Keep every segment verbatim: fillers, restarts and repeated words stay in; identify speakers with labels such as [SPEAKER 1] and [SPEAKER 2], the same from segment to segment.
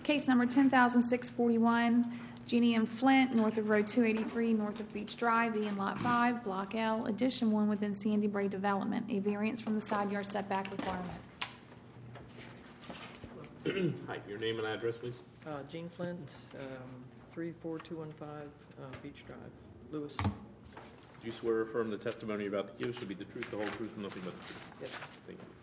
[SPEAKER 1] Case number ten thousand six hundred forty-one, Jeannie M. Flint, north of Road two eighty-three, north of Beach Drive, E in Lot five, Block L, Addition one within Sandy Bray Development, a variance from the side yard setback requirement.
[SPEAKER 2] Hi, your name and address, please.
[SPEAKER 3] Uh, Jean Flint, um, three four two one five uh, Beach Drive, Lewis.
[SPEAKER 2] Do you swear or affirm the testimony about the give should be the truth, the whole truth, and nothing but the truth?
[SPEAKER 3] Yes.
[SPEAKER 2] Thank you.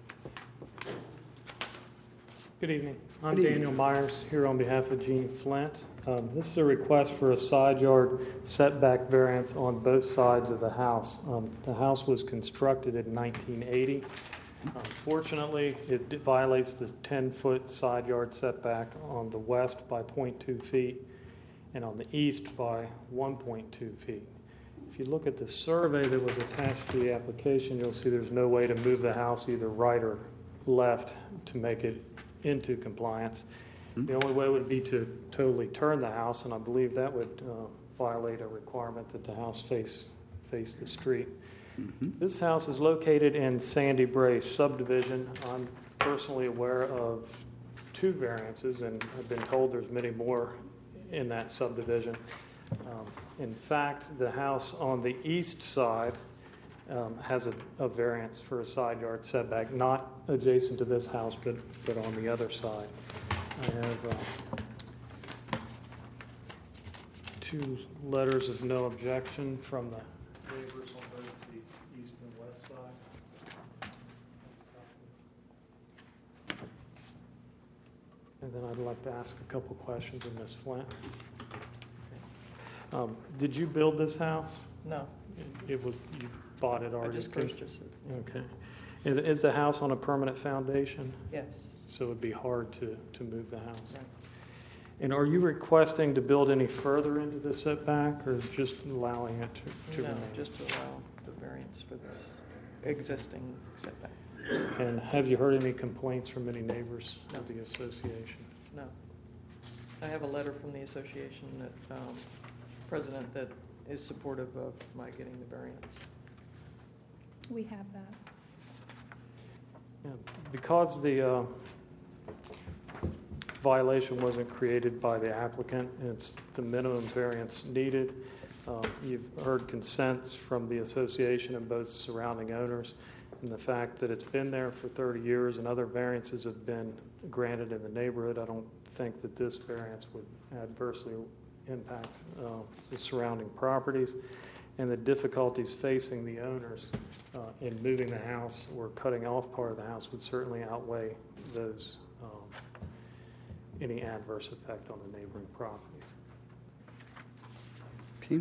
[SPEAKER 4] Good evening. I'm
[SPEAKER 5] Good evening,
[SPEAKER 4] Daniel
[SPEAKER 5] sir.
[SPEAKER 4] Myers here on behalf of Jean Flint. Um, this is a request for a side yard setback variance on both sides of the house. Um, the house was constructed in nineteen eighty. Unfortunately, it d- violates the ten-foot side yard setback on the west by zero point two feet and on the east by one point two feet. If you look at the survey that was attached to the application, you'll see there's no way to move the house either right or left to make it into compliance. The only way would be to totally turn the house, and I believe that would uh, violate a requirement that the house face face the street.
[SPEAKER 5] Mm-hmm.
[SPEAKER 4] This house is located in Sandy Bray subdivision. I'm personally aware of two variances, and I've been told there's many more in that subdivision. Um, in fact, the house on the east side um, has a, a variance for a side yard setback, not adjacent to this house, but, but on the other side. I have uh, two letters of no objection from the neighbors on both the east and west side. And then I'd like to ask a couple questions of Miz Flint. Um, Did you build this house?
[SPEAKER 3] No,
[SPEAKER 4] It- It was, you bought it
[SPEAKER 3] I
[SPEAKER 4] already?
[SPEAKER 3] just purchased it.
[SPEAKER 4] Okay. Is, is the house on a permanent foundation?
[SPEAKER 3] Yes.
[SPEAKER 4] So it would be hard to, to move the house?
[SPEAKER 3] Right.
[SPEAKER 4] And are you requesting to build any further into the setback, or just allowing it to, to
[SPEAKER 3] No,
[SPEAKER 4] remain?
[SPEAKER 3] just to allow the variance for this existing setback.
[SPEAKER 4] And have you heard any complaints from any neighbors
[SPEAKER 3] No.
[SPEAKER 4] of the association?
[SPEAKER 3] No. I have a letter from the association that, um, president that is supportive of my getting the variance.
[SPEAKER 1] We have that.
[SPEAKER 4] Yeah, because the uh, violation wasn't created by the applicant, and it's the minimum variance needed. Uh, You've heard consents from the association and both surrounding owners, and the fact that it's been there for thirty years and other variances have been granted in the neighborhood, I don't think that this variance would adversely impact uh, the surrounding properties. And the difficulties facing the owners uh, in moving the house or cutting off part of the house would certainly outweigh those, um, any adverse effect on the neighboring properties.
[SPEAKER 5] Okay.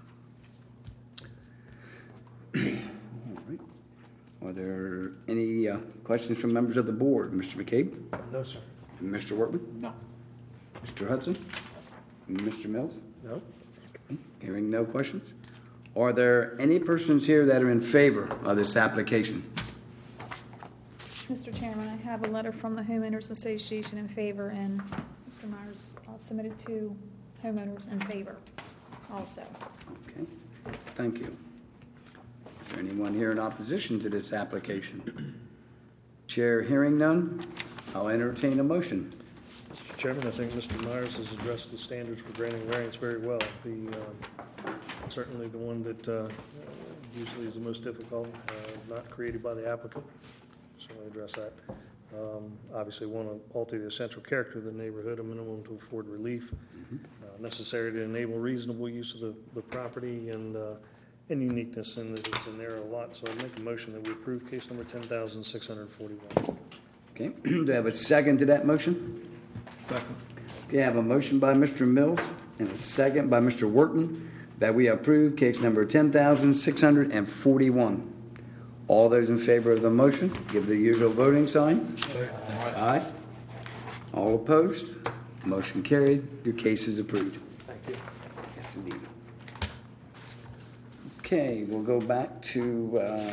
[SPEAKER 5] All right. Are there any uh, questions from members of the board? Mister McCabe?
[SPEAKER 4] No, sir.
[SPEAKER 5] Mister Workman?
[SPEAKER 2] No.
[SPEAKER 5] Mister Hudson? Mister Mills?
[SPEAKER 4] No.
[SPEAKER 5] Okay. Hearing no questions. Are there any persons here that are in favor of this application?
[SPEAKER 1] Mister Chairman, I have a letter from the Homeowners Association in favor, and Mister Myers uh, submitted two homeowners in favor also.
[SPEAKER 5] Okay, thank you. Is there anyone here in opposition to this application? Chair hearing none, I'll entertain a motion.
[SPEAKER 6] Mister Chairman, I think Mister Myers has addressed the standards for granting variance very well. The, uh, certainly the one that uh, usually is the most difficult, uh, not created by the applicant, so I address that. Um, Obviously, want to alter the essential character of the neighborhood, a minimum to afford relief, uh, necessary to enable reasonable use of the, the property and, uh, and uniqueness in that it's a narrow lot. So I'd make a motion that we approve case number ten thousand six hundred forty-one.
[SPEAKER 5] Okay, do I have a second to that motion?
[SPEAKER 6] Second.
[SPEAKER 5] Okay, I have a motion by Mister Mills and a second by Mister Workman that we approve case number ten thousand six hundred forty-one. All those in favor of the motion, give the usual voting sign. Aye. All opposed? Motion carried. Your case is approved.
[SPEAKER 4] Thank you.
[SPEAKER 5] Yes, indeed. Okay, we'll go back to uh,